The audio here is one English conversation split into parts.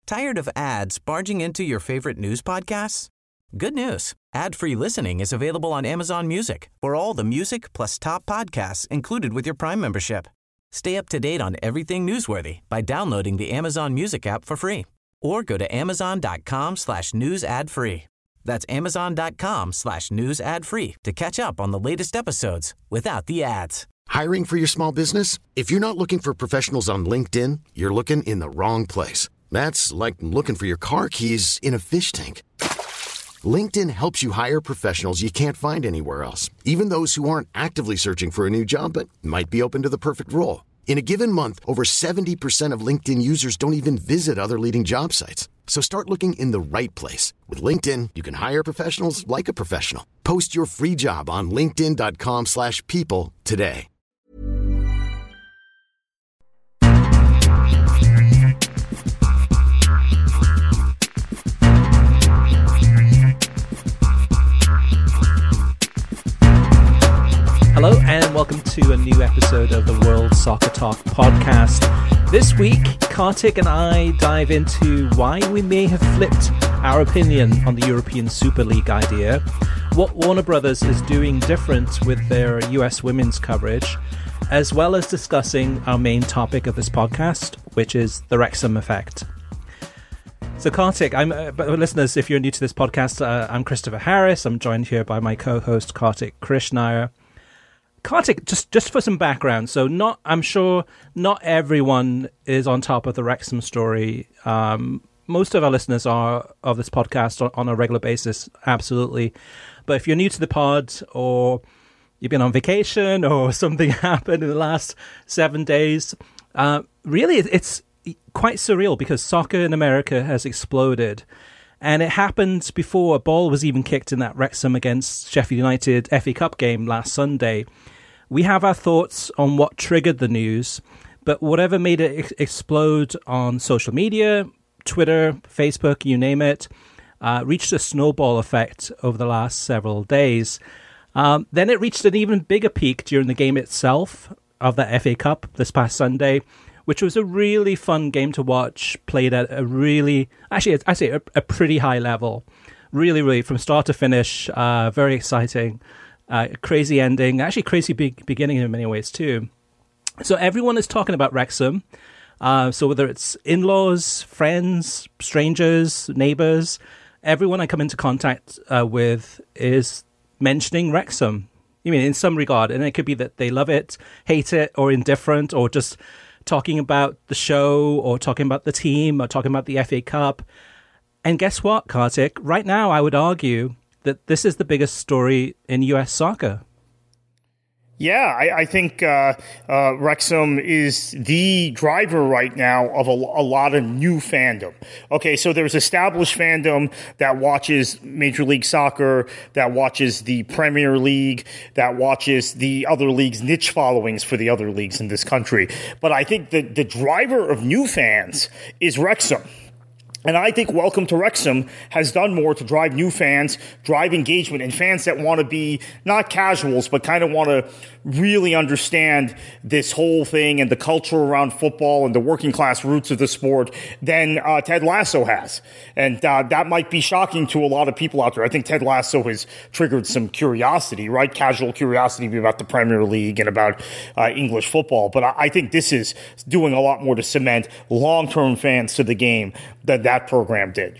Tired of ads barging into your favorite news podcasts? Good news. Ad-free listening is available on Amazon Music for all the music plus top podcasts included with your Prime membership. Stay up to date on everything newsworthy by downloading the Amazon Music app for free or go to amazon.com/news ad free. That's amazon.com/news ad free to catch up on the latest episodes without the ads. Hiring for your small business? If you're not looking for professionals on LinkedIn, you're looking in the wrong place. That's like looking for your car keys in a fish tank. LinkedIn helps you hire professionals you can't find anywhere else, even those who aren't actively searching for a new job but might be open to the perfect role. In a given month, over 70% of LinkedIn users don't even visit other leading job sites. So start looking in the right place. With LinkedIn, you can hire professionals like a professional. Post your free job on linkedin.com/people today. Hello and welcome to a new episode of the World Soccer Talk podcast. This week, Kartik and I dive into why we may have flipped our opinion on the European Super League idea, what Warner Brothers is doing different with their US women's coverage, as well as discussing our main topic of this podcast, which is the Wrexham effect. So Kartik, listeners, if you're new to this podcast, I'm Christopher Harris. I'm joined here by my co-host Kartik Krishnaiyer. Kartik, just for some background, so I'm sure not everyone is on top of the Wrexham story. Most of our listeners are of this podcast on a regular basis, absolutely. But if you're new to the pod, or you've been on vacation, or something happened in the last 7 days, really it's quite surreal because soccer in America has exploded. And it happened before a ball was even kicked in that Wrexham against Sheffield United FA Cup game last Sunday. We have our thoughts on what triggered the news, but whatever made it explode on social media, Twitter, Facebook, you name it, reached a snowball effect over the last several days. Then it reached an even bigger peak during the game itself of that FA Cup this past Sunday, which was a really fun game to watch, played at a really, actually, I'd say a pretty high level. Really, really, from start to finish, very exciting. Crazy ending, actually crazy beginning in many ways too. So everyone is talking about Wrexham. So whether it's in-laws, friends, strangers, neighbours, everyone I come into contact with is mentioning Wrexham. I mean, in some regard, and it could be that they love it, hate it, or indifferent, or just talking about the show, or talking about the team, or talking about the FA Cup. And guess what, Kartik? Right now, I would argue that this is the biggest story in US soccer. Yeah, I think Wrexham is the driver right now of a lot of new fandom. Okay, so there's established fandom that watches Major League Soccer, that watches the Premier League, that watches the other leagues, niche followings for the other leagues in this country. But I think the driver of new fans is Wrexham. And I think Welcome to Wrexham has done more to drive new fans, drive engagement, and fans that want to be not casuals, but kind of want to really understand this whole thing and the culture around football and the working class roots of the sport than Ted Lasso has. And that might be shocking to a lot of people out there. I think Ted Lasso has triggered some curiosity, right? Casual curiosity about the Premier League and about English football. But I think this is doing a lot more to cement long-term fans to the game than that program did.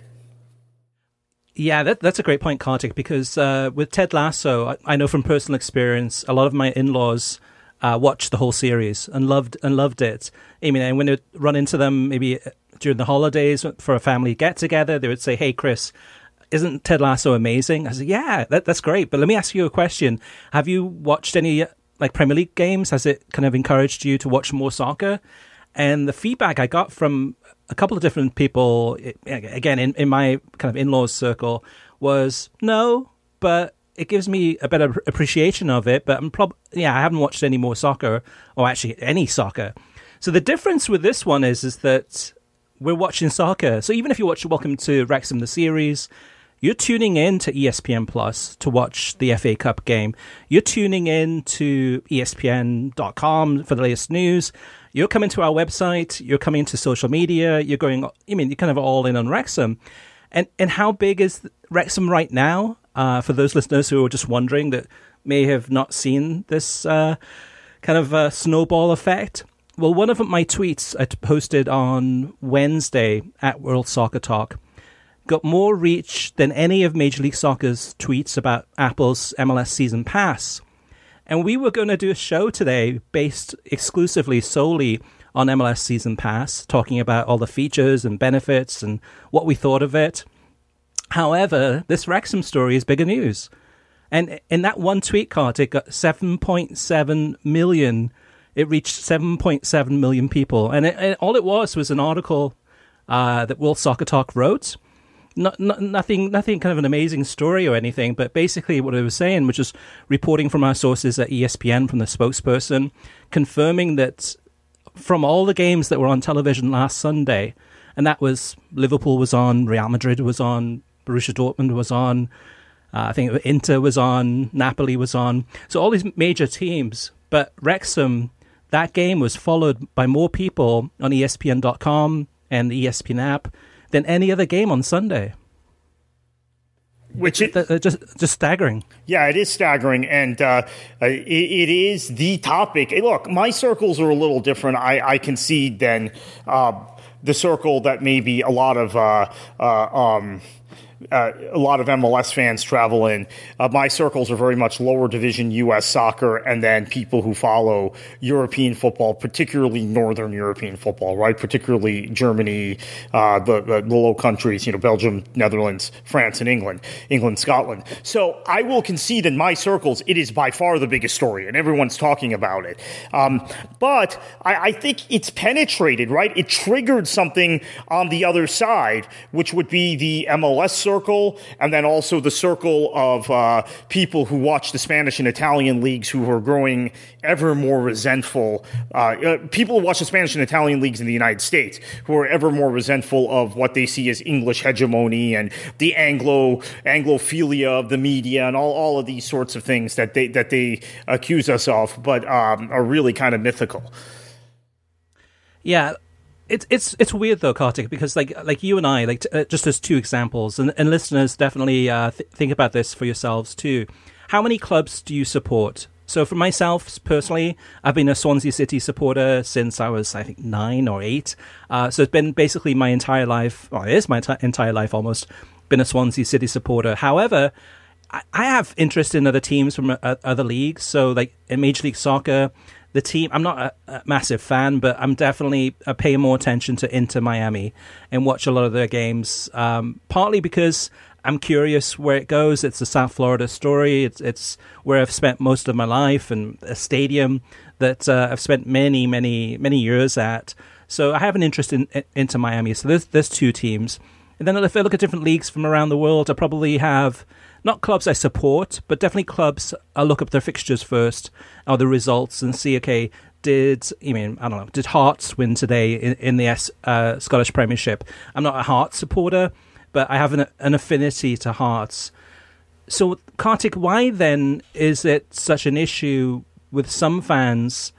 Yeah, that's a great point, Kartik, because with Ted Lasso, I know from personal experience, a lot of my in-laws watched the whole series and loved it. I mean, and when they run into them maybe during the holidays for a family get-together, they would say, "Hey, Chris, isn't Ted Lasso amazing?" I said, "Yeah, that's great. But let me ask you a question. Have you watched any Premier League games? Has it kind of encouraged you to watch more soccer?" And the feedback I got from a couple of different people, again, in my kind of in-laws circle, was no, but it gives me a better appreciation of it. But I haven't watched any more soccer, or actually any soccer. So the difference with this one is that we're watching soccer. So even if you watch Welcome to Wrexham, the series, you're tuning in to ESPN Plus to watch the FA Cup game. You're tuning in to ESPN.com for the latest news. you're coming to our website, you're coming to social media, you're kind of all in on Wrexham. And how big is Wrexham right now? For those listeners who are just wondering that may have not seen this kind of snowball effect. Well, one of my tweets I posted on Wednesday at World Soccer Talk got more reach than any of Major League Soccer's tweets about Apple's MLS Season Pass. And we were going to do a show today based exclusively solely on MLS Season Pass, talking about all the features and benefits and what we thought of it. However, this Wrexham story is bigger news. And in that one tweet, Kartik got 7.7 million. It reached 7.7 million people. And all it was an article that World Soccer Talk wrote. Nothing kind of an amazing story or anything, but basically what I was saying, which is reporting from our sources at ESPN, from the spokesperson, confirming that from all the games that were on television last Sunday, and that was Liverpool was on, Real Madrid was on, Borussia Dortmund was on, I think Inter was on, Napoli was on, so all these major teams, but Wrexham, that game was followed by more people on ESPN.com and the ESPN app than any other game on Sunday. Which is just staggering. Yeah, it is staggering, and it is the topic. Hey, look, my circles are a little different. I concede than the circle that maybe a lot of MLS fans travel in. My circles are very much lower division U.S. soccer, and then people who follow European football, particularly Northern European football, right? Particularly Germany, the Low Countries, Belgium, Netherlands, France, and England, Scotland. So I will concede in my circles, it is by far the biggest story, and everyone's talking about it. But I think it's penetrated, right? It triggered something on the other side, which would be the MLS circle, and then also the circle of people who watch the Spanish and Italian leagues who are growing ever more resentful. People who watch the Spanish and Italian leagues in the United States who are ever more resentful of what they see as English hegemony and the Anglophilia of the media and all of these sorts of things that they accuse us of, but are really kind of mythical. Yeah. It's weird though, Kartik, because like you and I, just as two examples, and listeners definitely think about this for yourselves too. How many clubs do you support? So for myself personally, I've been a Swansea City supporter since I was, I think, 9 or 8. So it's been basically my entire life. Well, it is my entire life almost. Been a Swansea City supporter. However, I have interest in other teams from other leagues. So like in Major League Soccer, the team, I'm not a massive fan, but I'm definitely paying more attention to Inter Miami and watch a lot of their games, partly because I'm curious where it goes. It's a South Florida story. It's where I've spent most of my life, and a stadium that I've spent many, many, many years at. So I have an interest in Inter Miami. So there's two teams. And then if I look at different leagues from around the world, I probably have not clubs I support, but definitely clubs I look up their fixtures first, or the results, and see, okay, did Hearts win today in the Scottish Premiership? I'm not a Hearts supporter, but I have an affinity to Hearts. So, Kartik, why then is it such an issue with some fans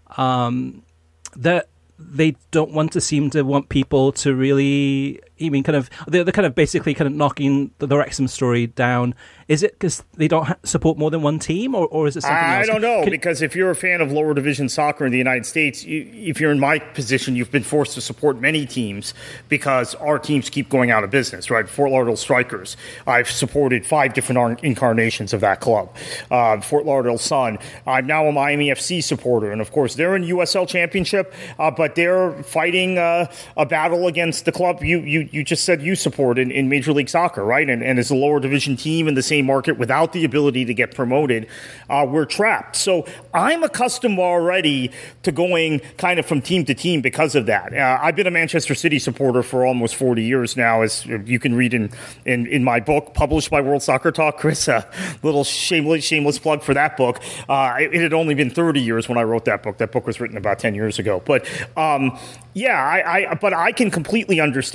that they don't want people to really, they're kind of basically kind of knocking the Wrexham story down? Is it because they don't support more than one team, or is it something else? I don't know, because if you're a fan of lower division soccer in the United States, if you're in my position, you've been forced to support many teams because our teams keep going out of business, right? Fort Lauderdale Strikers. I've supported 5 different incarnations of that club. Fort Lauderdale Sun. I'm now a Miami FC supporter, and of course, they're in USL Championship, but they're fighting a battle against the club you just said you support in Major League Soccer, right? And as a lower division team in the same market without the ability to get promoted, we're trapped. So I'm accustomed already to going kind of from team to team because of that. I've been a Manchester City supporter for almost 40 years now, as you can read in my book, published by World Soccer Talk. Chris, a little shameless plug for that book. It had only been 30 years when I wrote that book. That book was written about 10 years ago. But but I can completely understand, because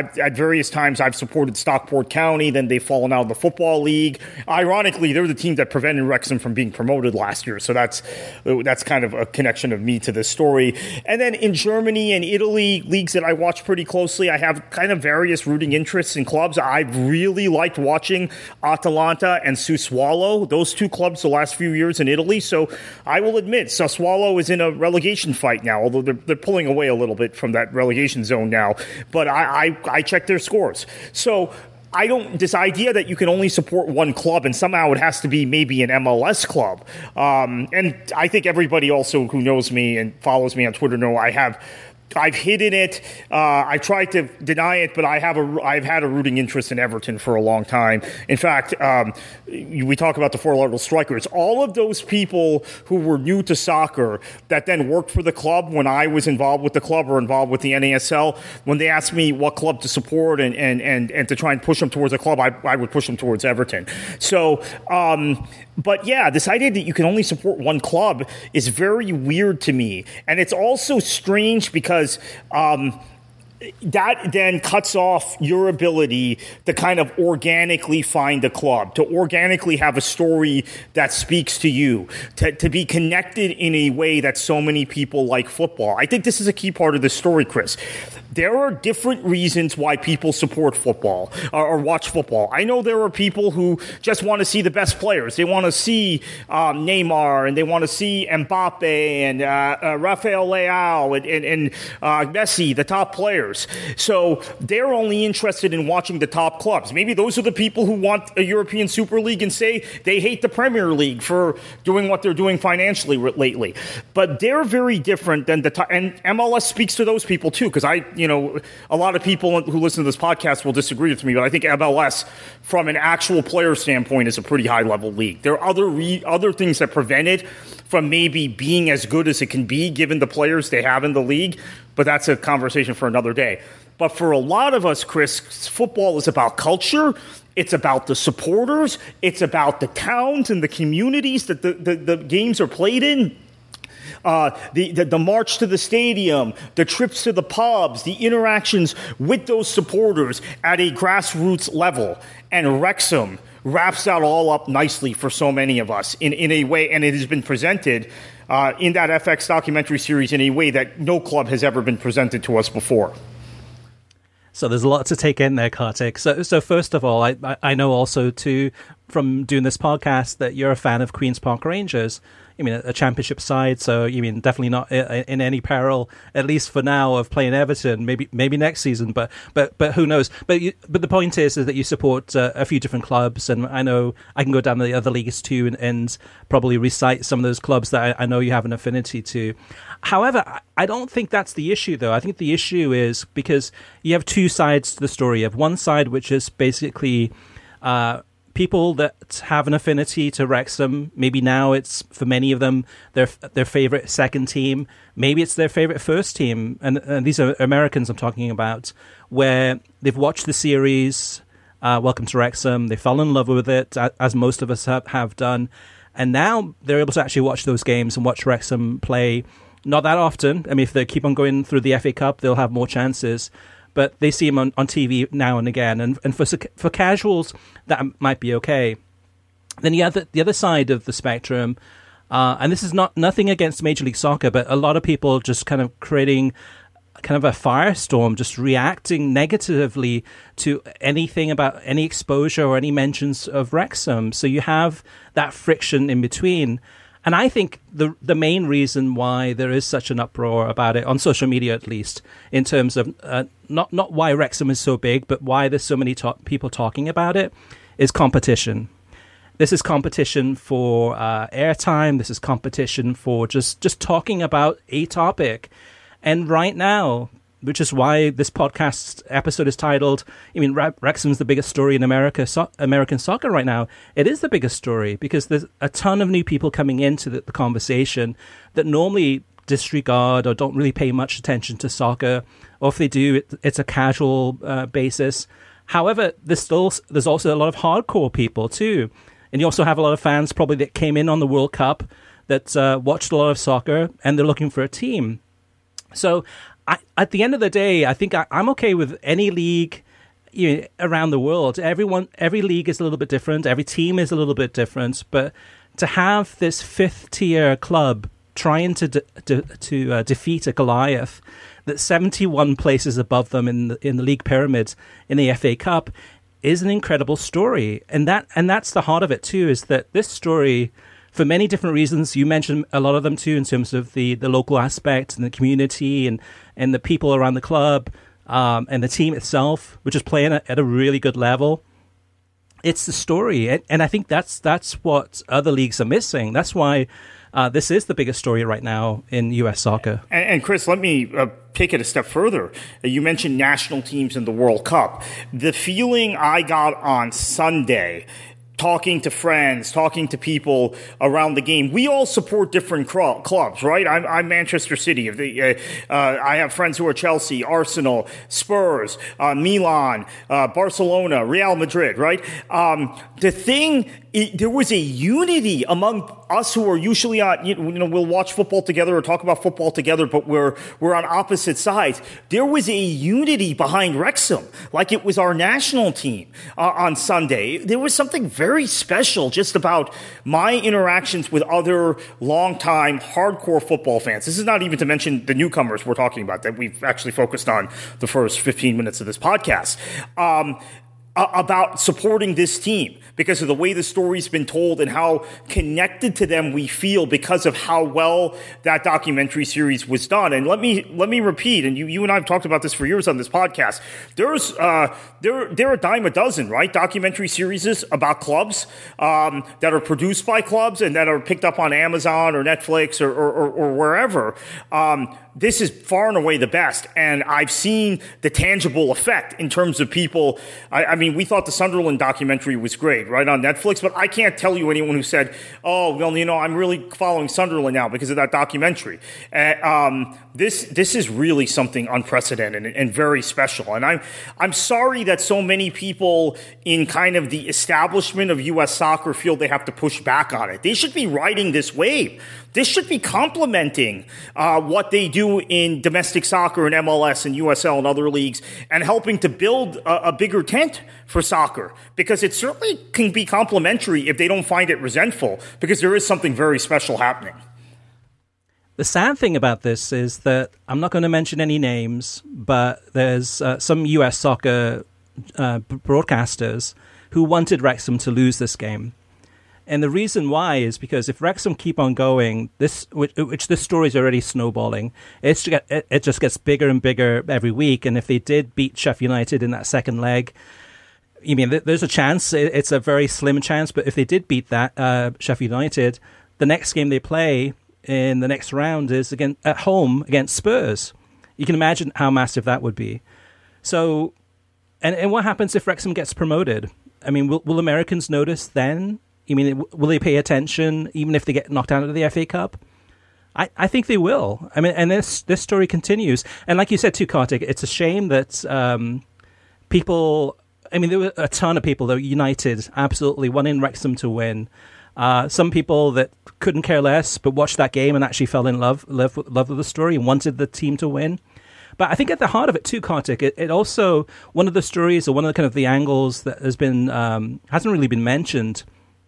at various times I've supported Stockport County, then they've fallen out of the Football League. Ironically, they're the team that prevented Wrexham from being promoted last year, so that's kind of a connection of me to this story. And then in Germany and Italy, leagues that I watch pretty closely, I have kind of various rooting interests in clubs. I've really liked watching Atalanta and Sassuolo, those two clubs the last few years in Italy, so I will admit Sassuolo is in a relegation fight now, although they're pulling away a little bit from that relegation zone now. But I check their scores. So this idea that you can only support one club and somehow it has to be maybe an MLS club. And I think everybody also who knows me and follows me on Twitter know I've hidden it. I tried to deny it, but I've had a rooting interest in Everton for a long time. In fact, we talk about the Fort Lauderdale Strikers. All of those people who were new to soccer that then worked for the club when I was involved with the club or involved with the NASL, when they asked me what club to support and to try and push them towards a club, I would push them towards Everton. So, but yeah, this idea that you can only support one club is very weird to me. And it's also strange because that then cuts off your ability to kind of organically find a club, to organically have a story that speaks to you, to be connected in a way that so many people like football. I think this is a key part of the story, Chris. There are different reasons why people support football or watch football. I know there are people who just want to see the best players. They want to see Neymar, and they want to see Mbappe and Rafael Leao and Messi, the top players. So they're only interested in watching the top clubs. Maybe those are the people who want a European Super League and say they hate the Premier League for doing what they're doing financially lately. But they're very different than the top. And MLS speaks to those people too, because a lot of people who listen to this podcast will disagree with me, but I think MLS, from an actual player standpoint, is a pretty high-level league. There are other things that prevent it from maybe being as good as it can be, given the players they have in the league, but that's a conversation for another day. But for a lot of us, Chris, football is about culture. It's about the supporters. It's about the towns and the communities that the games are played in. The march to the stadium, the trips to the pubs, the interactions with those supporters at a grassroots level. And Wrexham wraps that all up nicely for so many of us in a way, and it has been presented in that FX documentary series in a way that no club has ever been presented to us before. So there's a lot to take in there, Kartik. So first of all, I know also too from doing this podcast that you're a fan of Queen's Park Rangers. I mean, a championship side, so you mean definitely not in any peril, at least for now, of playing Everton. Maybe next season, but who knows? But the point is that you support a few different clubs, and I know I can go down to the other leagues too and probably recite some of those clubs that I know you have an affinity to. However, I don't think that's the issue, though. I think the issue is because you have two sides to the story. You have one side which is basically people that have an affinity to Wrexham. Maybe now it's, for many of them, their favorite second team. Maybe it's their favorite first team. And these are Americans I'm talking about, where they've watched the series, Welcome to Wrexham. They fell in love with it, as most of us have done. And now they're able to actually watch those games and watch Wrexham play. Not that often. I mean, if they keep on going through the FA Cup, they'll have more chances. But they see him on TV now and again. And for casuals, that might be okay. Then you have the other side of the spectrum, and this is nothing against Major League Soccer, but a lot of people just kind of creating kind of a firestorm, just reacting negatively to anything about any exposure or any mentions of Wrexham. So you have that friction in between. And I think the main reason why there is such an uproar about it, on social media at least, in terms of not why Wrexham is so big, but why there's so many people talking about it, is competition. This is competition for airtime. This is competition for just talking about a topic. And right now, which is why this podcast episode is titled, Wrexham's the biggest story in American soccer right now. It is the biggest story because there's a ton of new people coming into the conversation that normally disregard or don't really pay much attention to soccer, or if they do, it's a casual basis. However, there's also a lot of hardcore people too. And you also have a lot of fans probably that came in on the World Cup that watched a lot of soccer and they're looking for a team. So at the end of the day, I think I'm okay with any league around the world. Every league is a little bit different. Every team is a little bit different. But to have this fifth-tier club trying to defeat a Goliath that's 71 places above them in the league pyramid in the FA Cup is an incredible story. And that's the heart of it too, is that this story, for many different reasons, you mentioned a lot of them too, in terms of the local aspect and the community and the people around the club, and the team itself, which is playing at a really good level. It's the story. And I think that's what other leagues are missing. That's why this is the biggest story right now in U.S. soccer. And Chris, let me take it a step further. You mentioned national teams in the World Cup. The feeling I got on Sunday, talking to friends, talking to people around the game. We all support different clubs, right? I'm Manchester City. I have friends who are Chelsea, Arsenal, Spurs, Milan, Barcelona, Real Madrid, right? There was a unity among us who are usually we'll watch football together or talk about football together, but we're on opposite sides. There was a unity behind Wrexham, like it was our national team on Sunday. There was something very special just about my interactions with other longtime hardcore football fans. This is not even to mention the newcomers we're talking about that we've actually focused on the first 15 minutes of this podcast. About supporting this team because of the way the story's been told and how connected to them we feel because of how well that documentary series was done. And let me repeat, and you and I have talked about this for years on this podcast. There are a dime a dozen, right? Documentary series about clubs that are produced by clubs and that are picked up on Amazon or Netflix or wherever. This is far and away the best, and I've seen the tangible effect in terms of people. I mean, we thought the Sunderland documentary was great, right, on Netflix, but I can't tell you anyone who said, oh, well, I'm really following Sunderland now because of that documentary. This is really something unprecedented and very special, and I'm sorry that so many people in kind of the establishment of U.S. soccer feel they have to push back on it. They should be riding this wave. This should be complementing what they do in domestic soccer and MLS and USL and other leagues and helping to build a bigger tent for soccer, because it certainly can be complementary if they don't find it resentful, because there is something very special happening. The sad thing about this is that I'm not going to mention any names, but there's some US soccer broadcasters who wanted Wrexham to lose this game. And the reason why is because if Wrexham keep on going, which this story is already snowballing, it just gets bigger and bigger every week. And if they did beat Sheffield United in that second leg, there's a chance. It's a very slim chance, but if they did beat that Sheffield United, the next game they play in the next round is at home against Spurs. You can imagine how massive that would be. So, and what happens if Wrexham gets promoted? I mean, will Americans notice then? Will they pay attention even if they get knocked out of the FA Cup? I think they will. I mean, and this story continues. And like you said too, Kartik, it's a shame that people... there were a ton of people that were united, absolutely, wanting Wrexham to win. Some people that couldn't care less, but watched that game and actually fell in love with the story and wanted the team to win. But I think at the heart of it too, Kartik, it also, one of the stories or one of the kind of the angles that has been hasn't really been mentioned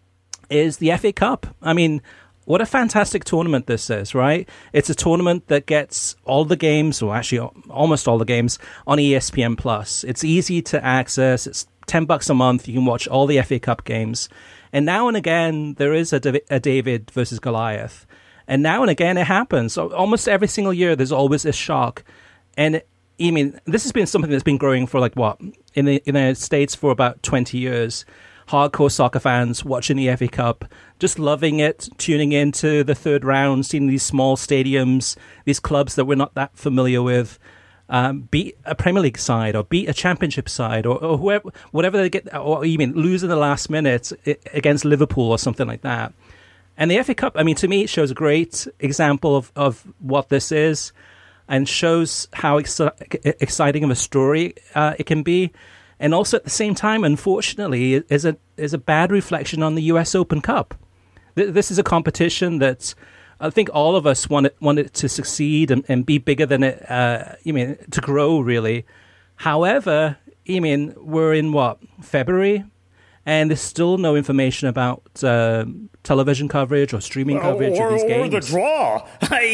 is the FA Cup. I mean, what a fantastic tournament this is, right? It's a tournament that gets all the games, or actually almost all the games, on ESPN+. It's easy to access. It's $10 a month. You can watch all the FA Cup games. And now and again, there is a David versus Goliath. And now and again, it happens. So almost every single year, there's always a shock. And this has been something that's been growing for in the United States for about 20 years. Hardcore soccer fans watching the FA Cup, just loving it, tuning into the third round, seeing these small stadiums, these clubs that we're not that familiar with, beat a Premier League side or beat a Championship side or whoever, whatever they get, or even lose in the last minute against Liverpool or something like that. And the FA Cup, to me, it shows a great example of what this is and shows how exciting of a story it can be. And also at the same time, unfortunately, is a bad reflection on the US Open Cup. This is a competition that I think all of us want it to succeed and be bigger than it, to grow, really. However, we're in, February? And there's still no information about television coverage or streaming coverage of these games. Or the draw.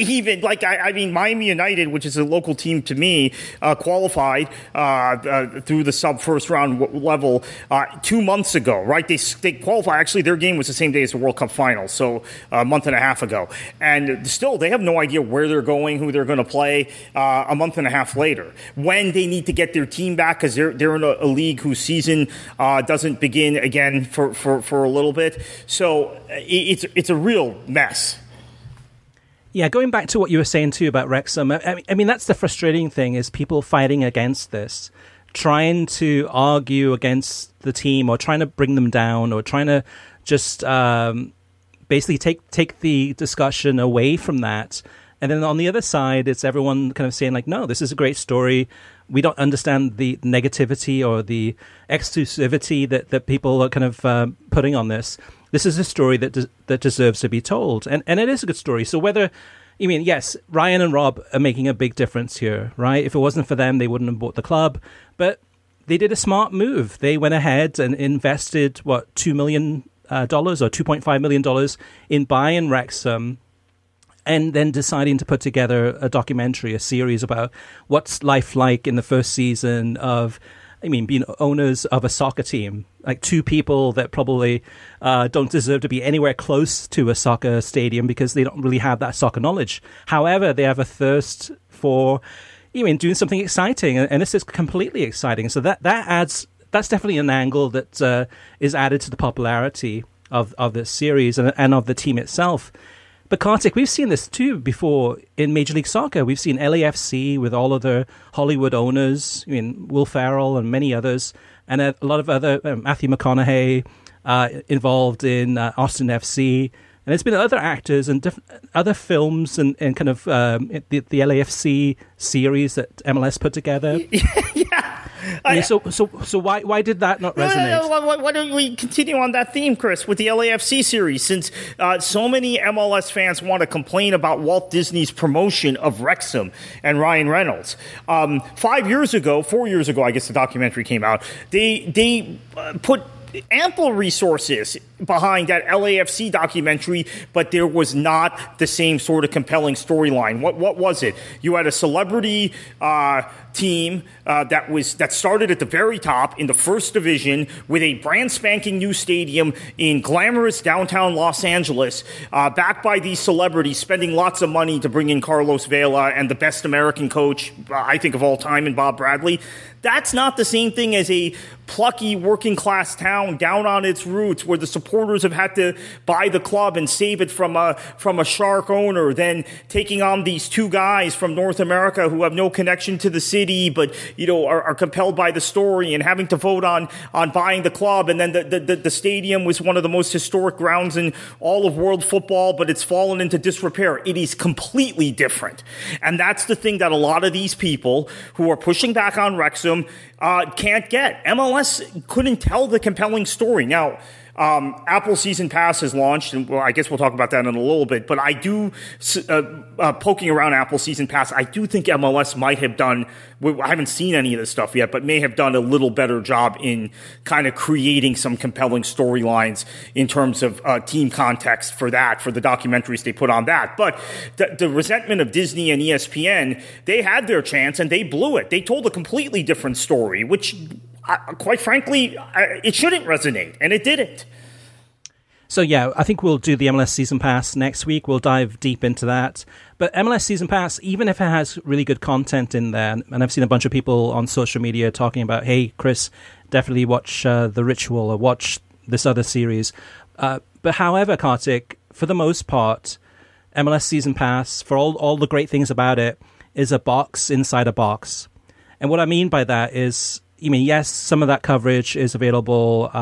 Miami United, which is a local team to me, qualified through the sub-first round level 2 months ago, right? They qualified. Actually, their game was the same day as the World Cup final, so a month and a half ago. And still, they have no idea where they're going, who they're going to play a month and a half later. When they need to get their team back, because they're in a league whose season doesn't begin again for a little bit. So it's a real mess. Yeah, going back to what you were saying too about Wrexham, I mean that's the frustrating thing, is people fighting against this, trying to argue against the team or trying to bring them down or trying to just basically take the discussion away from that. And then on the other side, it's everyone kind of saying like, no, this is a great story. We don't understand the negativity or the exclusivity that people are kind of putting on this. This is a story that deserves to be told. And it is a good story. So yes, Ryan and Rob are making a big difference here, right? If it wasn't for them, they wouldn't have bought the club. But they did a smart move. They went ahead and invested, $2 million or $2.5 million in buying Wrexham, and then deciding to put together a documentary, a series about what's life like in the first season of, being owners of a soccer team. Like two people that probably don't deserve to be anywhere close to a soccer stadium because they don't really have that soccer knowledge. However, they have a thirst for, doing something exciting, and this is completely exciting. So that's definitely an angle that is added to the popularity of this series and of the team itself. But Kartik, we've seen this too before in Major League Soccer. We've seen LAFC with all of their Hollywood owners, Will Ferrell and many others, and a lot of other, Matthew McConaughey involved in Austin FC. And there's been other actors and other films and kind of the LAFC series that MLS put together. Yeah. So why did that not resonate? Why don't we continue on that theme, Chris, with the LAFC series, since so many MLS fans want to complain about Walt Disney's promotion of Wrexham and Ryan Reynolds. 4 years ago, I guess the documentary came out, they put ample resources behind that LAFC documentary, but there was not the same sort of compelling storyline. What was it? You had a celebrity team that started at the very top in the first division with a brand spanking new stadium in glamorous downtown Los Angeles, backed by these celebrities, spending lots of money to bring in Carlos Vela and the best American coach, I think, of all time, in Bob Bradley. That's not the same thing as a plucky working class town down on its roots where the supporters have had to buy the club and save it from a shark owner, then taking on these two guys from North America who have no connection to the city but are compelled by the story and having to vote on buying the club. And then the stadium was one of the most historic grounds in all of world football, but it's fallen into disrepair. It is completely different. And that's the thing that a lot of these people who are pushing back on Wrexham can't get. MLS couldn't tell the compelling story. Now, Apple Season Pass has launched, and I guess we'll talk about that in a little bit, but I do, poking around Apple Season Pass, I do think MLS might have done, I haven't seen any of this stuff yet, but may have done a little better job in kind of creating some compelling storylines in terms of team context for the documentaries they put on that. But the resentment of Disney and ESPN, they had their chance and they blew it. They told a completely different story, which quite frankly, it shouldn't resonate, and it didn't. So yeah, I think we'll do the MLS Season Pass next week. We'll dive deep into that. But MLS Season Pass, even if it has really good content in there, and I've seen a bunch of people on social media talking about, hey, Chris, definitely watch The Ritual or watch this other series. But however, Kartik, for the most part, MLS Season Pass, for all the great things about it, is a box inside a box. And what I mean by that is, yes, some of that coverage is available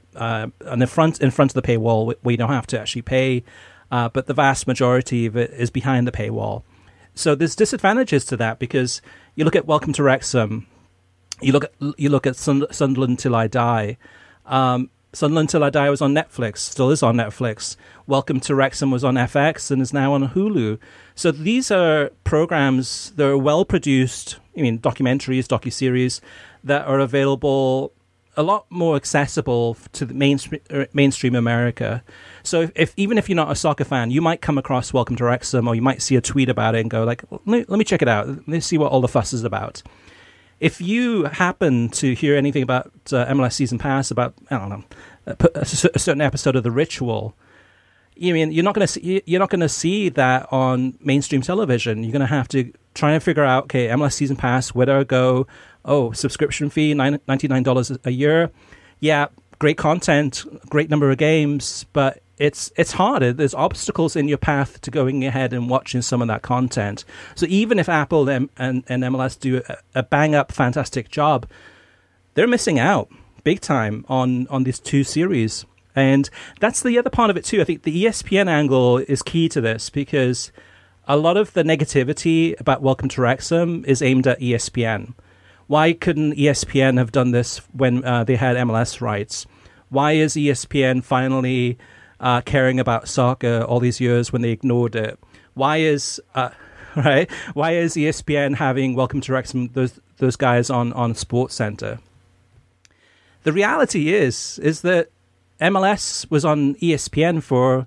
in front of the paywall where you don't have to actually pay, but the vast majority of it is behind the paywall. So there's disadvantages to that because you look at Welcome to Wrexham, you look at Sunderland Till I Die. Sunderland Till I Die was on Netflix, still is on Netflix. Welcome to Wrexham was on FX and is now on Hulu. So these are programs that are well-produced, documentaries, docuseries, that are available a lot more accessible to the mainstream America. So even if you're not a soccer fan, you might come across Welcome to Wrexham, or you might see a tweet about it and go like, let me check it out. Let me see what all the fuss is about. If you happen to hear anything about MLS Season Pass, about, I don't know, a certain episode of The Ritual, you're not going to see that on mainstream television. You're going to have to try and figure out, okay, MLS Season Pass, where do I go? Oh, subscription fee, $99 a year. Yeah, great content, great number of games, but it's hard. There's obstacles in your path to going ahead and watching some of that content. So even if Apple and MLS do a bang-up fantastic job, they're missing out big time on these two series. And that's the other part of it too. I think the ESPN angle is key to this, because a lot of the negativity about Welcome to Wrexham is aimed at ESPN. Why couldn't ESPN have done this when they had MLS rights? Why is ESPN finally caring about soccer all these years when they ignored it? Why is Why is ESPN having Welcome to Wrexham, those guys on SportsCenter? The reality is that MLS was on ESPN for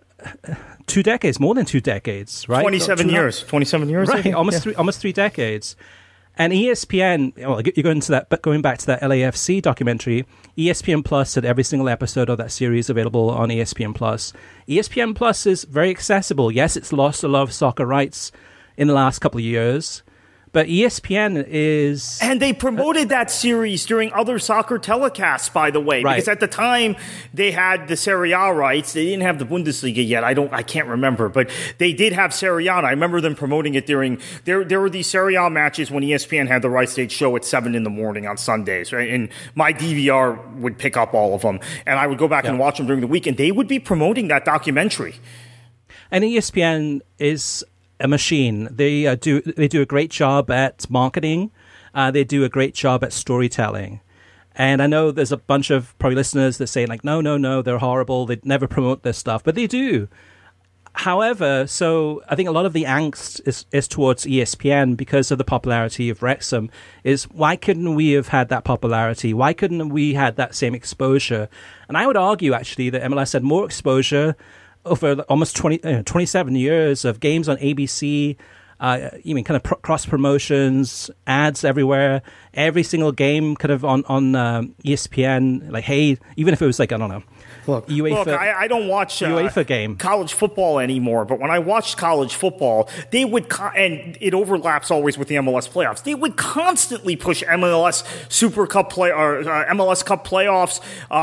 2 decades, more than 2 decades, right? 27 years, right? Almost 3 decades. And ESPN, well, you're going back to that LAFC documentary. ESPN Plus had every single episode of that series available on ESPN Plus. ESPN Plus is very accessible. Yes, it's lost a lot of soccer rights in the last couple of years, but ESPN is... And they promoted that series during other soccer telecasts, by the way. Right. Because at the time, they had the Serie A rights. They didn't have the Bundesliga yet. I can't remember. But they did have Serie A. I remember them promoting it during... There were these Serie A matches when ESPN had the rights. They'd show at 7 in the morning on Sundays. Right? And my DVR would pick up all of them. And I would go back and watch them during the week. And they would be promoting that documentary. And ESPN is... a machine. They do a great job at marketing. They do a great job at storytelling. And I know there's a bunch of probably listeners that say like, no, they're horrible. They never promote this stuff, but they do. However, so I think a lot of the angst is towards ESPN because of the popularity of Wrexham. Is why couldn't we have had that popularity? Why couldn't we had that same exposure? And I would argue actually that MLS had more exposure over almost 27 years of games on ABC, kind of cross promotions, ads everywhere, every single game kind of on ESPN. Like, hey, even if it was like, I don't know. Look, I don't watch UEFA game. College football anymore, but when I watched college football, they would, and it overlaps always with the MLS playoffs, they would constantly push MLS Super Cup MLS Cup playoffs,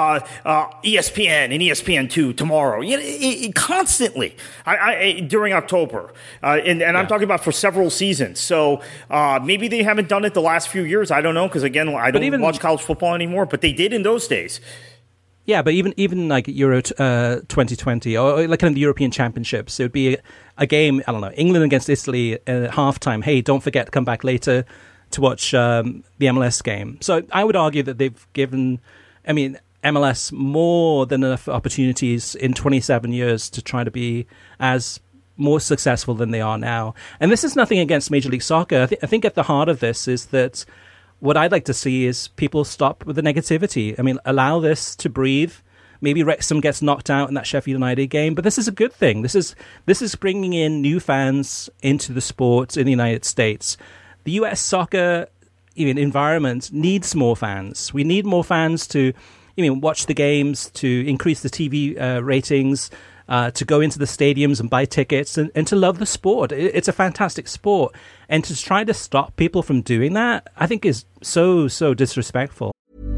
ESPN and ESPN2 tomorrow, constantly during October. And I'm talking about for several seasons. So maybe they haven't done it the last few years. I don't know, because again, I don't watch college football anymore, but they did in those days. Yeah, but even like Euro 2020 or like kind of the European Championships, it would be a game, I don't know, England against Italy at halftime. Hey, don't forget to come back later to watch the MLS game. So I would argue that they've given, MLS more than enough opportunities in 27 years to try to be as more successful than they are now. And this is nothing against Major League Soccer. I think at the heart of this is that what I'd like to see is people stop with the negativity. Allow this to breathe. Maybe Wrexham gets knocked out in that Sheffield United game, but this is a good thing. This is bringing in new fans into the sport in the United States. The US soccer environment needs more fans. We need more fans to watch the games, to increase the TV ratings, to go into the stadiums and buy tickets and to love the sport. It's a fantastic sport. And to try to stop people from doing that, I think is so disrespectful.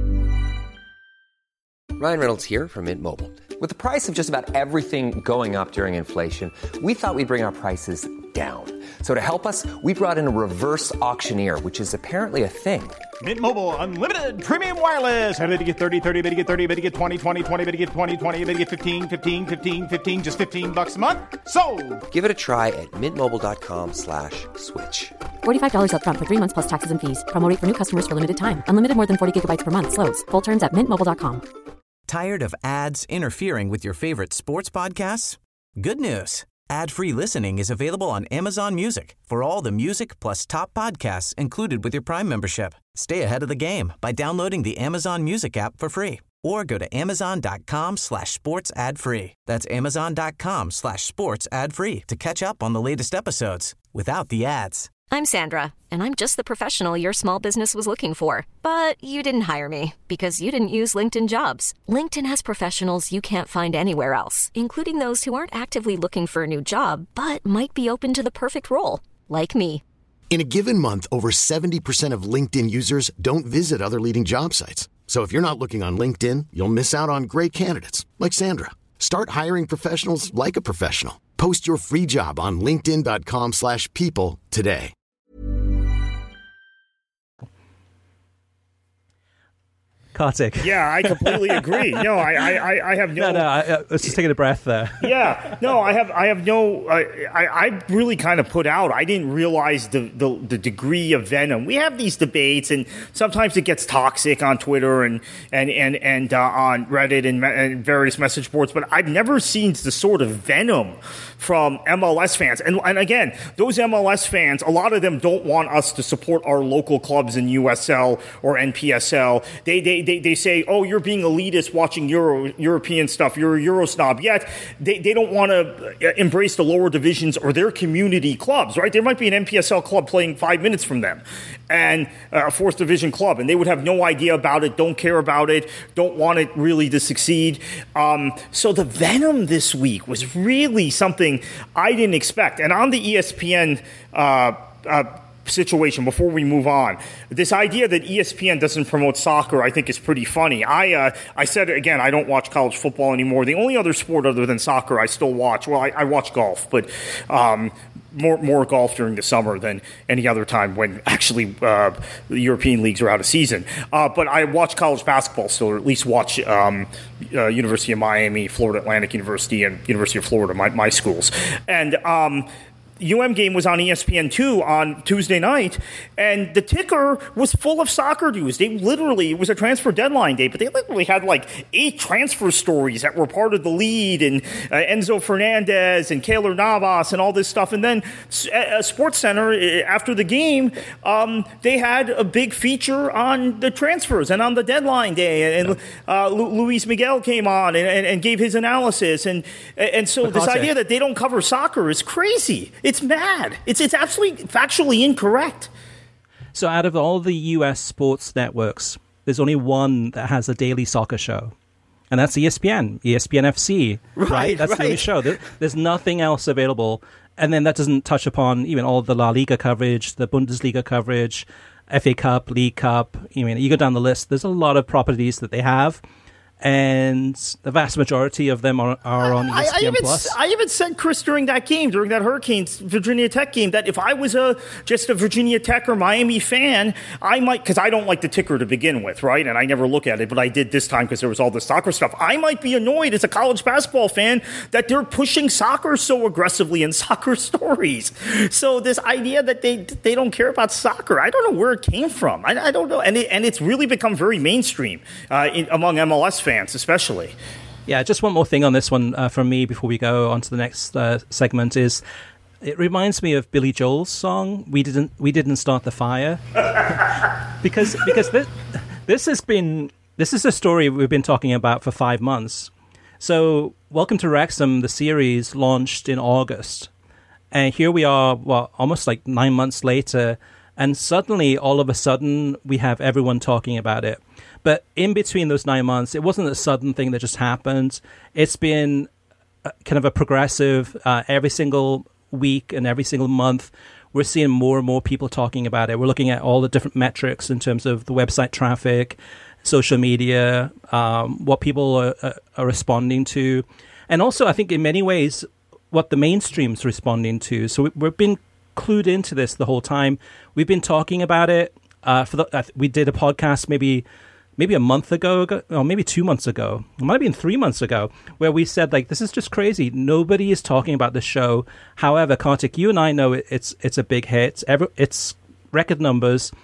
Ryan Reynolds here from Mint Mobile. With the price of just about everything going up during inflation, we thought we'd bring our prices down. So to help us, we brought in a reverse auctioneer, which is apparently a thing. Mint Mobile Unlimited Premium Wireless. How to get 30, 30, bit to get 30, bit to get 20, 20, 20, bit to get 20, 20, bit to get 15, 15, 15, 15, just $15 a month? Sold! Give it a try at mintmobile.com/switch. $45 up front for 3 months plus taxes and fees. Promo rate for new customers for limited time. Unlimited more than 40 gigabytes per month slows. Full terms at mintmobile.com. Tired of ads interfering with your favorite sports podcasts? Good news. Ad-free listening is available on Amazon Music for all the music plus top podcasts included with your Prime membership. Stay ahead of the game by downloading the Amazon Music app for free or go to amazon.com/sports ad free. That's amazon.com/sports ad free to catch up on the latest episodes without the ads. I'm Sandra, and I'm just the professional your small business was looking for. But you didn't hire me because you didn't use LinkedIn Jobs. LinkedIn has professionals you can't find anywhere else, including those who aren't actively looking for a new job, but might be open to the perfect role, like me. In a given month, over 70% of LinkedIn users don't visit other leading job sites. So if you're not looking on LinkedIn, you'll miss out on great candidates like Sandra. Start hiring professionals like a professional. Post your free job on linkedin.com/people today. Kartik. Yeah, I completely agree. No, I have no. I was just taking a breath there. Yeah, no, I have no. I really kind of put out. I didn't realize the degree of venom. We have these debates, and sometimes it gets toxic on Twitter and on Reddit and various message boards. But I've never seen the sort of venom from MLS fans. And again, those MLS fans, a lot of them don't want us to support our local clubs in USL or NPSL. They say, oh, you're being elitist watching European stuff. You're a Euro snob. Yet they don't want to embrace the lower divisions or their community clubs, right? There might be an NPSL club playing 5 minutes from them and a fourth division club, and they would have no idea about it, don't care about it, don't want it really to succeed. So the venom this week was really something I didn't expect. And on the ESPN situation, before we move on, this idea that ESPN doesn't promote soccer, I think, is pretty funny. I said it again, I don't watch college football anymore. The only other sport other than soccer I still watch, well, I watch golf, but more golf during the summer than any other time when actually the European leagues are out of season. But I watch college basketball still, or at least watch University of Miami, Florida Atlantic University, and University of Florida, my schools. And UM game was on ESPN2 on Tuesday night, and the ticker was full of soccer news. It was a transfer deadline day, but they literally had like 8 transfer stories that were part of the lead, and Enzo Fernandez and Keylor Navas and all this stuff. And then SportsCenter, after the game, they had a big feature on the transfers and on the deadline day, and Luis Miguel came on and gave his analysis. And so this idea that they don't cover soccer is crazy. It's mad. It's absolutely factually incorrect. So out of all the US sports networks, there's only one that has a daily soccer show, and that's ESPN FC, right? That's the only show. There's nothing else available. And then that doesn't touch upon even all the La Liga coverage, the Bundesliga coverage, FA Cup, League Cup. I mean, you go down the list, there's a lot of properties that they have. And the vast majority of them are on ESPN+. I even said, Chris, during that Hurricanes Virginia Tech game, that if I was just a Virginia Tech or Miami fan, I might, because I don't like the ticker to begin with, right? And I never look at it, but I did this time because there was all this soccer stuff. I might be annoyed as a college basketball fan that they're pushing soccer so aggressively in soccer stories. So this idea that they don't care about soccer, I don't know where it came from. I don't know. And it's really become very mainstream among MLS fans, especially. Yeah, just one more thing on this one from me before we go on to the next segment is it reminds me of Billy Joel's song "We Didn't Start the Fire," because this is a story we've been talking about for 5 months. So, Welcome to Wrexham, the series launched in August, and here we are, almost like 9 months later, and suddenly, all of a sudden, we have everyone talking about it. But in between those 9 months, it wasn't a sudden thing that just happened. It's been kind of a progressive, every single week and every single month, we're seeing more and more people talking about it. We're looking at all the different metrics in terms of the website traffic, social media, what people are responding to. And also, I think in many ways, what the mainstream's responding to. So we've been clued into this the whole time. We've been talking about it. We did a podcast maybe a month ago, or maybe 2 months ago. It might have been 3 months ago, where we said, like, this is just crazy. Nobody is talking about this show. However, Kartik, you and I know it's a big hit. It's record numbers.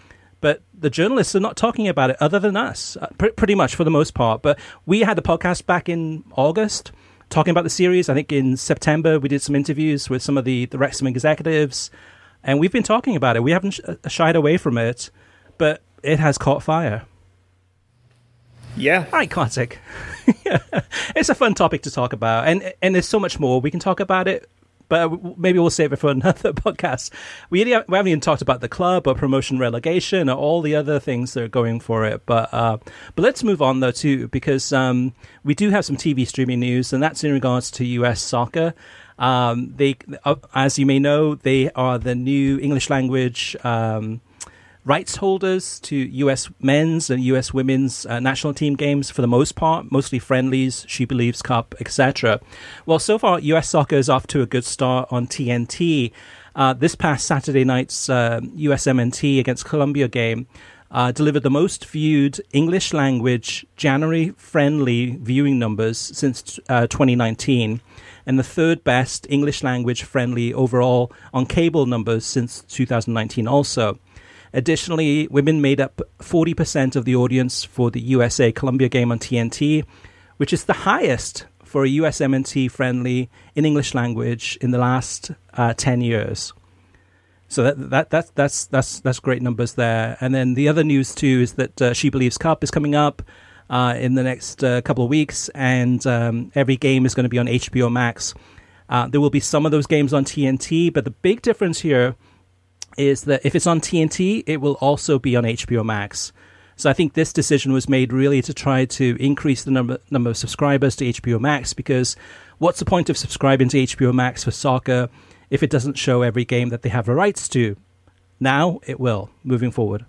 but the journalists are not talking about it other than us, pretty much for the most part. But we had the podcast back in August talking about the series. I think in September we did some interviews with some of the Wrexham executives, and we've been talking about it. We haven't shied away from it, but it has caught fire. Yeah. All right, Kartik. It's a fun topic to talk about, and there's so much more. We can talk about it, but maybe we'll save it for another podcast. We haven't even talked about the club or promotion relegation or all the other things that are going for it. But let's move on, though, too, because we do have some TV streaming news, and that's in regards to US soccer. They, as you may know, they are the new English language rights holders to US men's and US women's national team games for the most part, mostly friendlies, She Believes Cup, etc. Well, so far, US soccer is off to a good start on TNT. This past Saturday night's USMNT against Colombia game delivered the most viewed English language January friendly viewing numbers since 2019, and the third best English language friendly overall on cable numbers since 2019 also. Additionally, women made up 40% of the audience for the USA-Colombia game on TNT, which is the highest for a USMNT friendly in English language in the last 10 years. So that's great numbers there. And then the other news too is that She Believes Cup is coming up in the next couple of weeks, and every game is going to be on HBO Max. There will be some of those games on TNT, but the big difference here is that if it's on TNT, it will also be on HBO Max. So I think this decision was made really to try to increase the number of subscribers to HBO Max, because what's the point of subscribing to HBO Max for soccer if it doesn't show every game that they have the rights to? Now it will, moving forward.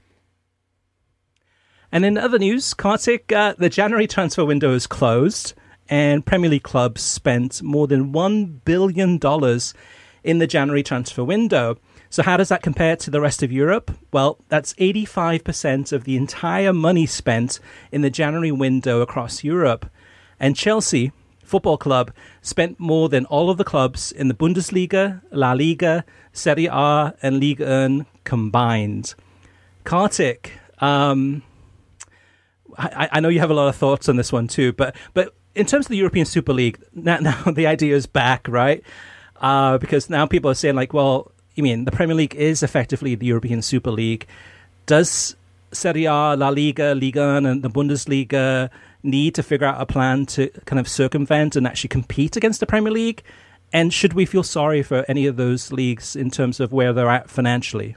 And in other news, Kartik, the January transfer window is closed, and Premier League clubs spent more than $1 billion in the January transfer window. So how does that compare to the rest of Europe? Well, that's 85% of the entire money spent in the January window across Europe. And Chelsea Football Club spent more than all of the clubs in the Bundesliga, La Liga, Serie A, and Ligue 1 combined. Kartik, I know you have a lot of thoughts on this one too, but in terms of the European Super League, now the idea is back, right? Because now people are saying like, well, I mean, the Premier League is effectively the European Super League. Does Serie A, La Liga, Ligue 1, and the Bundesliga need to figure out a plan to kind of circumvent and actually compete against the Premier League? And should we feel sorry for any of those leagues in terms of where they're at financially?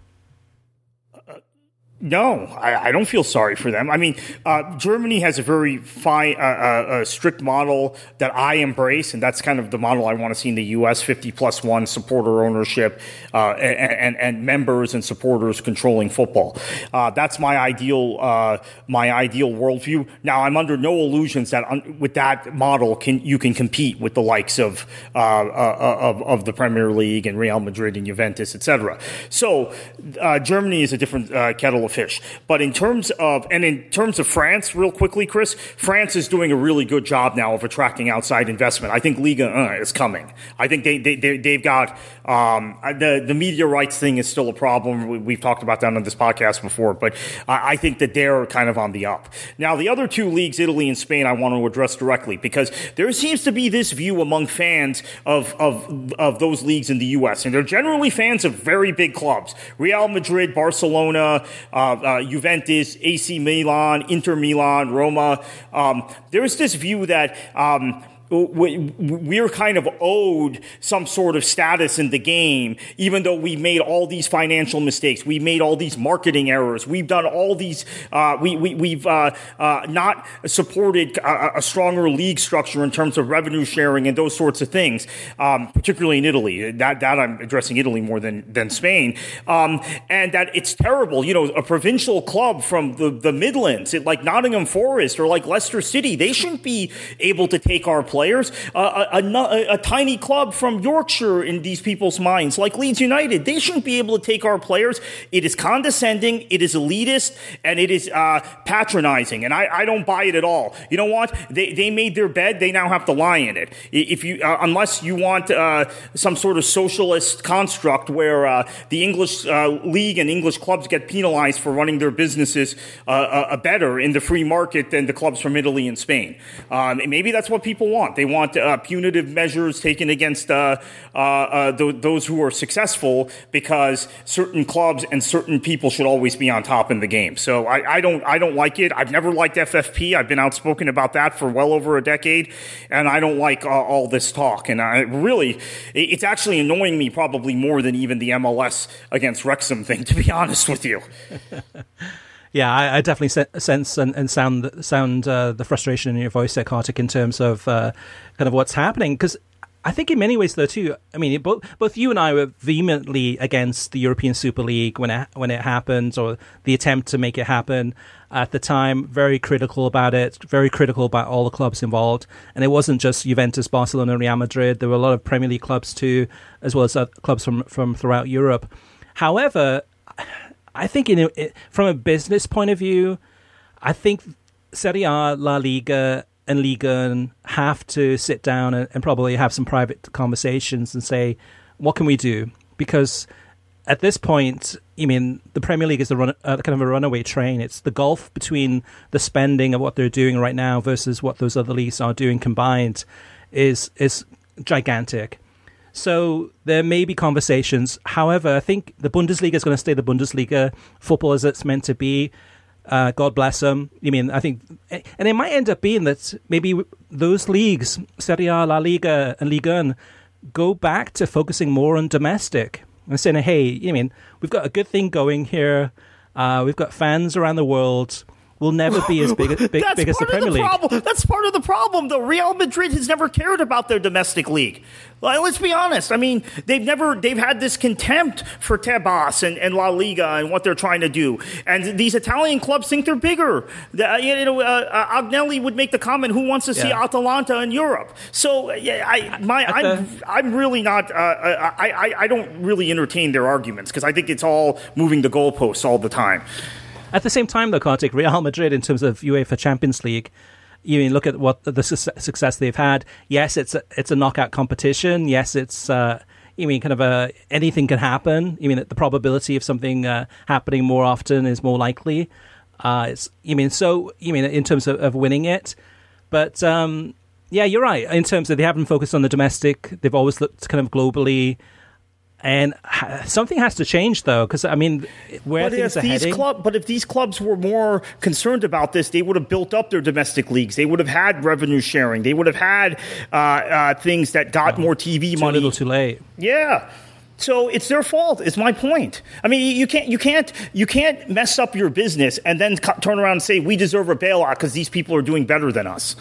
No, I don't feel sorry for them. I mean, Germany has a very strict model that I embrace, and that's kind of the model I want to see in the U.S., 50+1 supporter ownership, and members and supporters controlling football. That's my ideal worldview. Now, I'm under no illusions that with that model you can compete with the likes of the Premier League and Real Madrid and Juventus, etc. So, Germany is a different kettle of fish. But in terms of France, real quickly, Chris, France is doing a really good job now of attracting outside investment. I think Ligue 1 is coming. I think they've got the media rights thing is still a problem. We've talked about that on this podcast before, but I think that they're kind of on the up. Now, the other two leagues, Italy and Spain, I want to address directly, because there seems to be this view among fans of those leagues in the U.S., and they're generally fans of very big clubs: Real Madrid, Barcelona, Juventus, AC Milan, Inter Milan, Roma. There's this view that we're kind of owed some sort of status in the game, even though we made all these financial mistakes. We made all these marketing errors. We've done all these, we've not supported a stronger league structure in terms of revenue sharing and those sorts of things, particularly in Italy. That I'm addressing Italy more than Spain. And that it's terrible. You know, a provincial club from the Midlands, like Nottingham Forest or like Leicester City, they shouldn't be able to take our players players. A tiny club from Yorkshire in these people's minds, like Leeds United, they shouldn't be able to take our players. It is condescending, it is elitist, and it is patronizing, and I don't buy it at all. You know what? They made their bed, they now have to lie in it. If you, unless you want some sort of socialist construct where the English league and English clubs get penalized for running their businesses better in the free market than the clubs from Italy and Spain. Maybe that's what people want. They want punitive measures taken against those who are successful, because certain clubs and certain people should always be on top in the game. So I don't like it. I've never liked FFP. I've been outspoken about that for well over a decade, and I don't like all this talk. And it's actually annoying me probably more than even the MLS against Wrexham thing, to be honest with you. Yeah, I definitely sense and sound the frustration in your voice there, Kartik, in terms of kind of what's happening. Because I think in many ways, though, too, I mean, both you and I were vehemently against the European Super League when it happened, or the attempt to make it happen at the time. Very critical about it, very critical about all the clubs involved. And it wasn't just Juventus, Barcelona, Real Madrid. There were a lot of Premier League clubs too, as well as clubs from throughout Europe. However, I think from a business point of view, I think Serie A, La Liga, and Liga 1 have to sit down and probably have some private conversations and say, what can we do? Because at this point, I mean, the Premier League is kind of a runaway train. It's the gulf between the spending of what they're doing right now versus what those other leagues are doing combined is gigantic. So there may be conversations. However, I think the Bundesliga is going to stay the Bundesliga, football as it's meant to be. God bless them. I mean, I think, and it might end up being that maybe those leagues, Serie A, La Liga, and Liga 1, go back to focusing more on domestic and saying, hey, I mean, we've got a good thing going here. We've got fans around the world. We'll never be as big as the Premier League. That's part of the problem, though. Real Madrid has never cared about their domestic league. Let's be honest. I mean, they've had this contempt for Tebas and La Liga and what they're trying to do. And these Italian clubs think they're bigger. Agnelli would make the comment, who wants to see Atalanta in Europe? So I'm really not, I don't really entertain their arguments, because I think it's all moving the goalposts all the time. At the same time, though, Kartik, Real Madrid, in terms of UEFA Champions League, you look at what the success they've had. Yes, it's a knockout competition. Yes, it's kind of anything can happen. The probability of something happening more often is more likely. In terms of winning it, but you're right. In terms of they haven't focused on the domestic, they've always looked kind of globally. And something has to change, though, because, I mean, where things are heading... But if these clubs were more concerned about this, they would have built up their domestic leagues. They would have had revenue sharing. They would have had things that got more TV money. Too little, too late. Yeah. So it's their fault, is my point. I mean, you can't mess up your business and then turn around and say, we deserve a bailout because these people are doing better than us.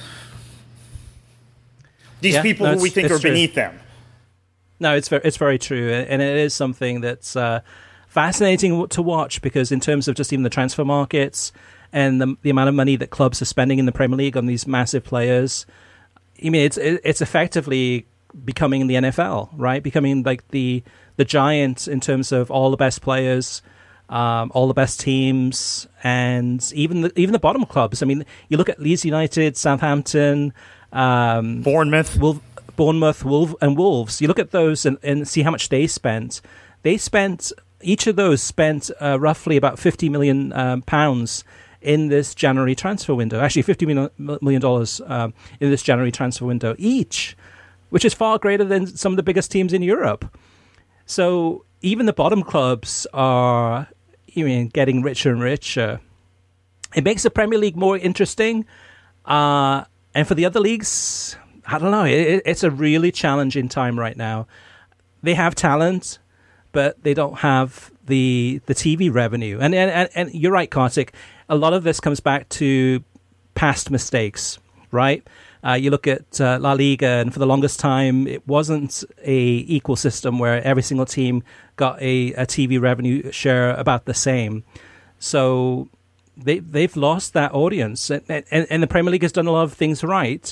These people who we think are beneath them. No, it's very true, and it is something that's fascinating to watch, because in terms of just even the transfer markets and the amount of money that clubs are spending in the Premier League on these massive players, I mean, it's effectively becoming the NFL, right? Becoming like the giant in terms of all the best players, all the best teams, and even the bottom clubs. I mean, you look at Leeds United, Southampton, Bournemouth, and Wolves. You look at those and see how much they spent. Each of those spent roughly about £50 million pounds in this January transfer window. Actually, $50 million in this January transfer window each, which is far greater than some of the biggest teams in Europe. So even the bottom clubs are getting richer and richer. It makes the Premier League more interesting. And for the other leagues, I don't know. It's a really challenging time right now. They have talent, but they don't have the TV revenue. And you're right, Kartik. A lot of this comes back to past mistakes, right? You look at La Liga, and for the longest time, it wasn't a equal system where every single team got a TV revenue share about the same. So they've lost that audience, and the Premier League has done a lot of things right.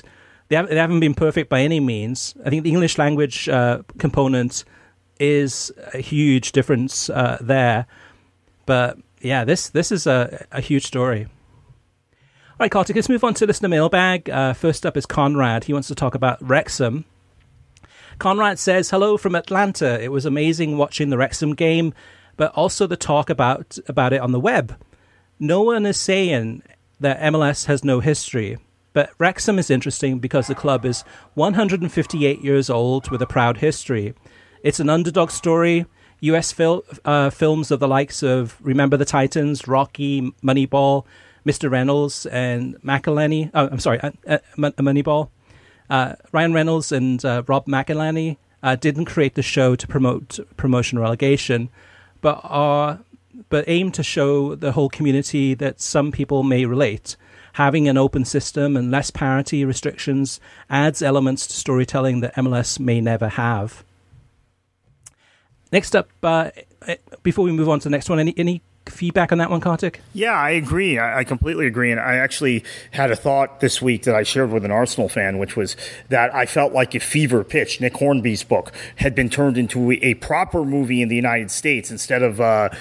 they haven't been perfect by any means. I think the English language component is a huge difference there. But yeah, this is a huge story. All right, Kartik, let's move on to listener mailbag. First up is Conrad. He wants to talk about Wrexham. Conrad says, hello from Atlanta. It was amazing watching the Wrexham game, but also the talk about it on the web. No one is saying that MLS has no history, but Wrexham is interesting because the club is 158 years old with a proud history. It's an underdog story. US films of the likes of Remember the Titans, Rocky, Moneyball, Mr. Reynolds, and McElhenney. Oh, I'm sorry, Moneyball. Ryan Reynolds and Rob McElhenney didn't create the show to promote promotion or relegation, but aim to show the whole community that some people may relate. Having an open system and less parity restrictions adds elements to storytelling that MLS may never have. Next up, before we move on to the next one, any feedback on that one, Kartik? Yeah, I agree. I completely agree. And I actually had a thought this week that I shared with an Arsenal fan, which was that I felt like if Fever Pitch, Nick Hornby's book, had been turned into a proper movie in the United States instead of a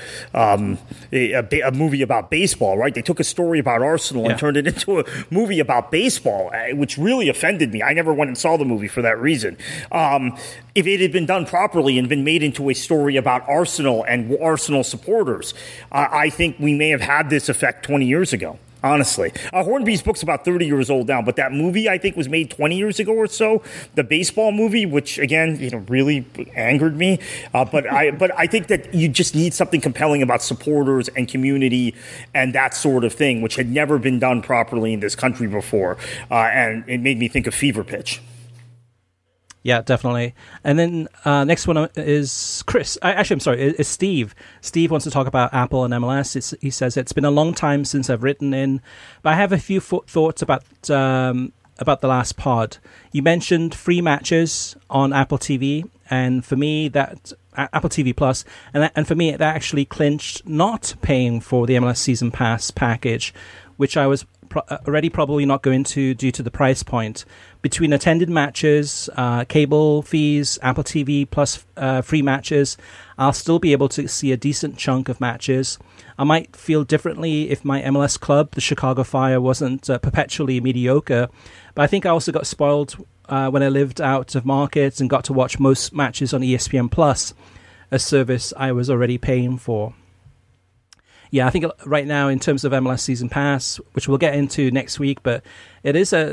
movie about baseball, right? They took a story about Arsenal and turned it into a movie about baseball, which really offended me. I never went and saw the movie for that reason. If it had been done properly and been made into a story about Arsenal and Arsenal supporters, I think we may have had this effect 20 years ago, honestly. Hornby's book's about 30 years old now, but that movie, I think, was made 20 years ago or so. The baseball movie, which, again, really angered me. But I think that you just need something compelling about supporters and community and that sort of thing, which had never been done properly in this country before. And it made me think of Fever Pitch. Yeah, definitely. And then next one is Chris. I'm sorry, it's Steve. Steve wants to talk about Apple and MLS. He says, it's been a long time since I've written in, but I have a few thoughts about the last pod. You mentioned free matches on Apple TV, and for me, that Apple TV Plus, and for me, that actually clinched not paying for the MLS Season Pass package, which I was already probably not going to due to the price point. Between attended matches, cable fees, Apple TV plus free matches, I'll still be able to see a decent chunk of matches. I might feel differently if my MLS club, the Chicago Fire, wasn't perpetually mediocre, but I think I also got spoiled when I lived out of market and got to watch most matches on ESPN Plus, a service I was already paying for. Yeah, I think right now in terms of MLS Season Pass, which we'll get into next week, but it is a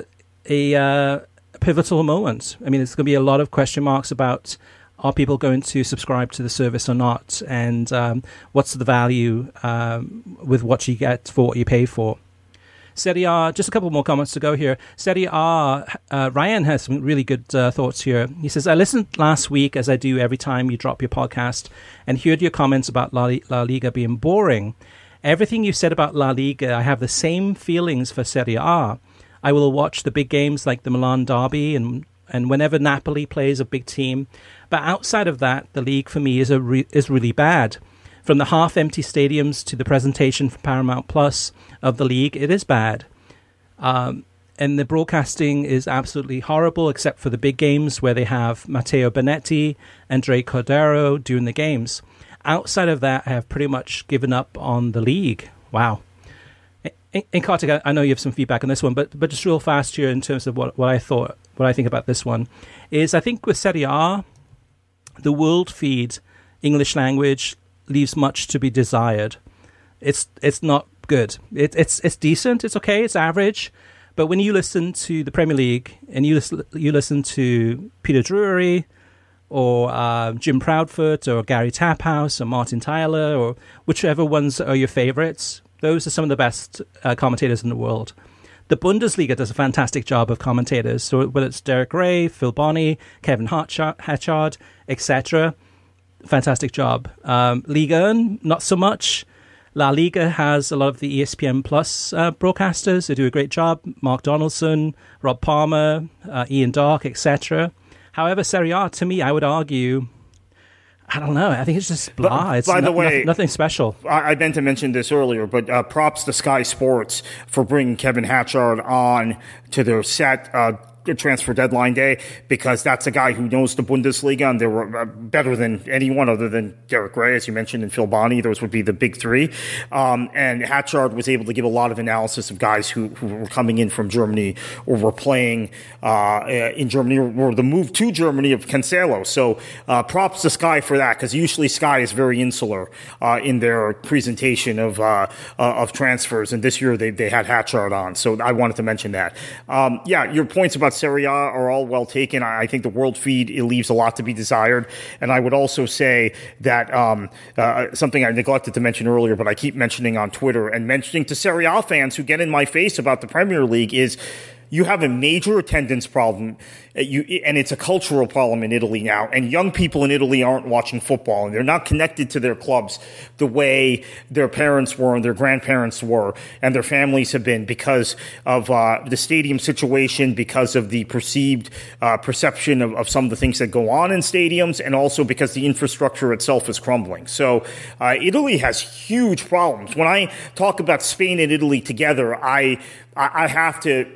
pivotal moment. I mean, there's going to be a lot of question marks about are people going to subscribe to the service or not, and what's the value with what you get for what you pay for. Serie A, just a couple more comments to go here. Serie A, Ryan has some really good thoughts here. He says, I listened last week, as I do every time you drop your podcast, and heard your comments about La Liga being boring. Everything you said about La Liga, I have the same feelings for Serie A. I will watch the big games like the Milan derby and whenever Napoli plays a big team. But outside of that, the league for me is really bad. From the half-empty stadiums to the presentation from Paramount Plus of the league, it is bad. And the broadcasting is absolutely horrible, except for the big games where they have Matteo Bonetti and Andre Cordero doing the games. Outside of that, I have pretty much given up on the league. Wow. And Kartik, I know you have some feedback on this one, but just real fast here in terms of what I think about this one, is I think with Serie A, the world feed, English language, leaves much to be desired. It's not good. It's decent. It's okay. It's average. But when you listen to the Premier League and you listen to Peter Drury or Jim Proudfoot or Gary Taphouse or Martin Tyler or whichever ones are your favorites, those are some of the best commentators in the world. The Bundesliga does a fantastic job of commentators. So whether it's Derek Ray, Phil Bonney, Kevin Hatchard, etc., fantastic job. Liga 1, not so much. La Liga has a lot of the ESPN Plus broadcasters. They do a great job. Mark Donaldson, Rob Palmer, Ian Dark, etc. However, Serie A, to me, I would argue, I don't know. I think it's just blah. It's by the way, nothing special. I meant to mention this earlier, but props to Sky Sports for bringing Kevin Hatchard on to their set transfer deadline day, because that's a guy who knows the Bundesliga, and they were better than anyone other than Derek Ray, as you mentioned, and Phil Bonney. Those would be the big three. And Hatchard was able to give a lot of analysis of guys who were coming in from Germany or were playing in Germany, or the move to Germany of Cancelo. So props to Sky for that, because usually Sky is very insular in their presentation of transfers, and this year they had Hatchard on. So I wanted to mention that. Your points about Serie A are all well taken. I think the world feed, it leaves a lot to be desired. And I would also say that something I neglected to mention earlier, but I keep mentioning on Twitter and mentioning to Serie A fans who get in my face about the Premier League, is you have a major attendance problem, and it's a cultural problem in Italy now. And young people in Italy aren't watching football, and they're not connected to their clubs the way their parents were and their grandparents were and their families have been, because of the stadium situation, because of the perceived perception of some of the things that go on in stadiums, and also because the infrastructure itself is crumbling. So Italy has huge problems. When I talk about Spain and Italy together, I have to,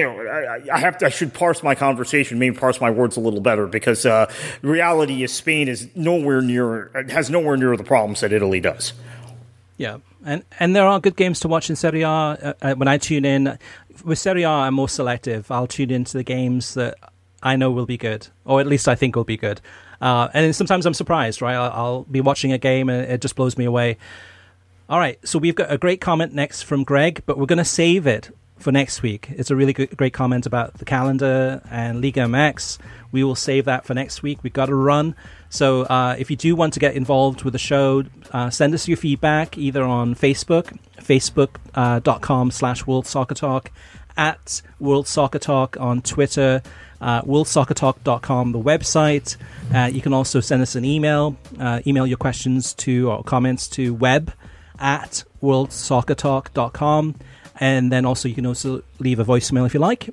I should parse my conversation, maybe parse my words a little better, because the reality is Spain has nowhere near the problems that Italy does. Yeah, and there are good games to watch in Serie A. When I tune in, with Serie A, I'm more selective. I'll tune into the games that I know will be good, or at least I think will be good. And sometimes I'm surprised, right? I'll be watching a game and it just blows me away. All right, so we've got a great comment next from Greg, but we're going to save it for next week. It's a really great comment about the calendar and Liga MX. We will save that for next week. We've got to run. So if you do want to get involved with the show, send us your feedback either on Facebook, facebook.com/World Soccer Talk, at World Soccer Talk on Twitter, worldsoccertalk.com, the website. You can also send us an email. Email your questions or comments to web@worldsoccertalk.com. And then also you can also leave a voicemail if you like,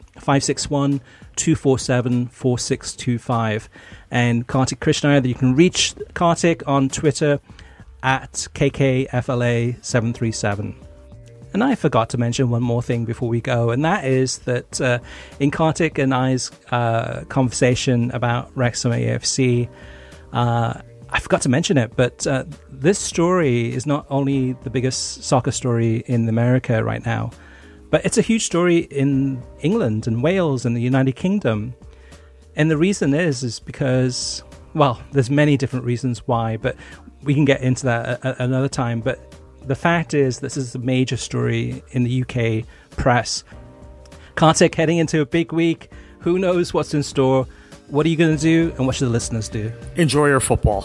561-247-4625. And Kartik Krishna, you can reach Kartik on Twitter at KKFLA737. And I forgot to mention one more thing before we go, and that is that in Kartik and I's conversation about Wrexham AFC, I forgot to mention it, but this story is not only the biggest soccer story in America right now, but it's a huge story in England and Wales and the United Kingdom. And the reason is because, well, there's many different reasons why, but we can get into that another time. But the fact is, this is a major story in the UK press. Kartik heading into a big week. Who knows what's in store? What are you going to do, and what should the listeners do? Enjoy your football.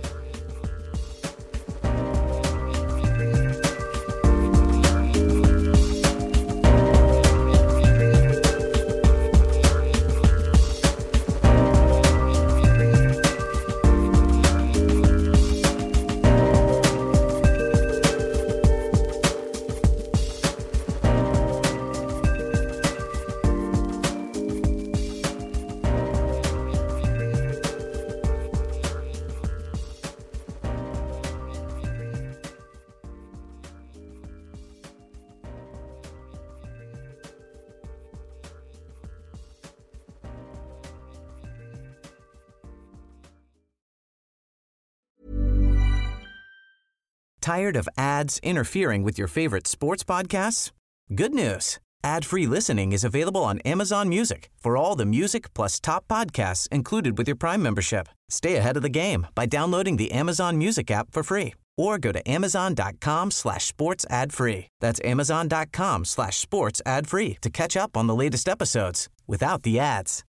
Tired of ads interfering with your favorite sports podcasts? Good news. Ad-free listening is available on Amazon Music for all the music plus top podcasts included with your Prime membership. Stay ahead of the game by downloading the Amazon Music app for free, or go to amazon.com/sports ad free. That's amazon.com/sports ad free to catch up on the latest episodes without the ads.